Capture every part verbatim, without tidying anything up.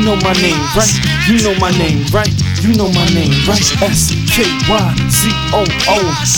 know my name, right? You know my name, right? You know my name, right? S K Y Z O O.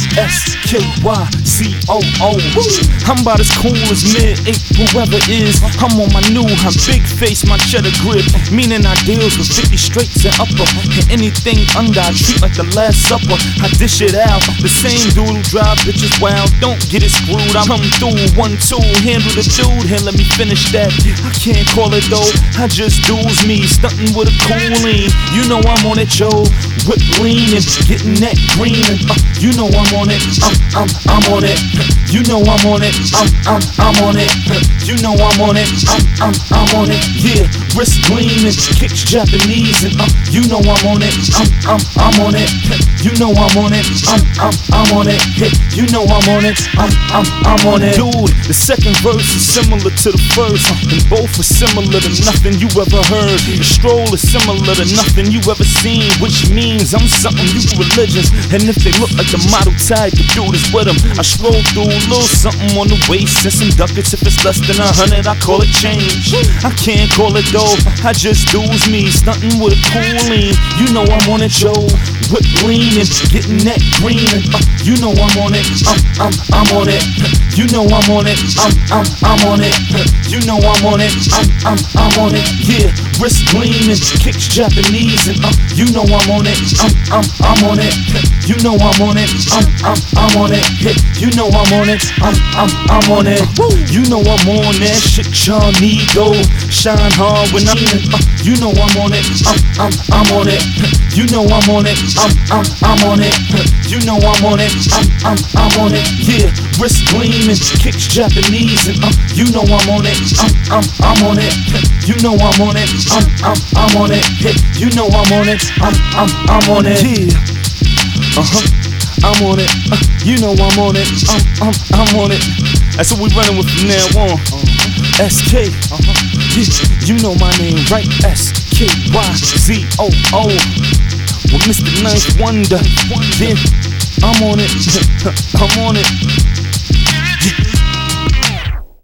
S K Y Z O O. I'm about as cool as mid-eight, whoever is. I'm on my new, I'm big face, my cheddar grip. Meaning I deals with fifty straights and upper. And anything under, I treat like the Last Supper. I dish it out, the same dude who drive bitches wild. Don't get it screwed, I come through, one, two, handle the dude. Here, let me finish that. I can't call it though, I just do's me. Stuntin' with a coolie. You know I'm on it, Joe. Whip lean and getting that green. And, uh, you know I'm on it. I'm, I'm, I'm on it. You know I'm on it. I'm, I'm, I'm on it. You know I'm on it. I'm, I'm, I'm on it. Yeah, wrist gleaming, kicks Japanese, and uh, you know I'm on it. I'm, I'm, I'm on it. You know I'm on it. I'm, I'm, I'm on it. Hey, you know I'm on it. I'm, I'm, I'm on it. Dude, the second verse is similar to the first, and both are similar to nothing you ever heard. The stroll is similar to nothing you ever seen, which means I'm something you religions. And if they look like the model type, the dude is with them. I scroll through a little something on the waist and some ducats. If it's less than a hundred, I call it change. I can't call it dough, I just do's me, stunting with a coolie. You know I'm on it, Joe. Whip lean and getting that green. And, uh, you know I'm on it. I'm, I'm, I'm on it. You know I'm on it. I'm, I'm, I'm on it. You know I'm on it. I'm, I'm, I'm on it. Yeah, wrist gleaming, kicks Japanese, and uh, you know I'm on it. I'm, I'm, I'm on it. You know I'm on it. I'm, I'm, I'm on it. Hey, you know I'm on it. I'm, I'm, I'm on it. You know I'm on that shit, y'all need though. Shine hard when I'm in. Uh, you know I'm on it. I'm, I'm, I'm on it. You know I'm on it. I'm, I'm, I'm on it. You know I'm on it. I'm, I'm, I'm on it. Yeah, wrist gleaming, kicks Japanese, and uh, you know I'm on it. I'm, I'm, I'm on it. You know I'm on it. I'm, I'm, I'm on it. Hey, you know I'm on it. I'm, I'm, I'm on it. Yeah. Uh huh. I'm on it. Uh, you know I'm on it. I'm, I'm, I'm on it. That's what we running with from now on. S K. Uh-huh. Yeah, you know my name, right? S K Y Z O O. With Mister Ninth Wonder. Then I'm on it. I'm on it.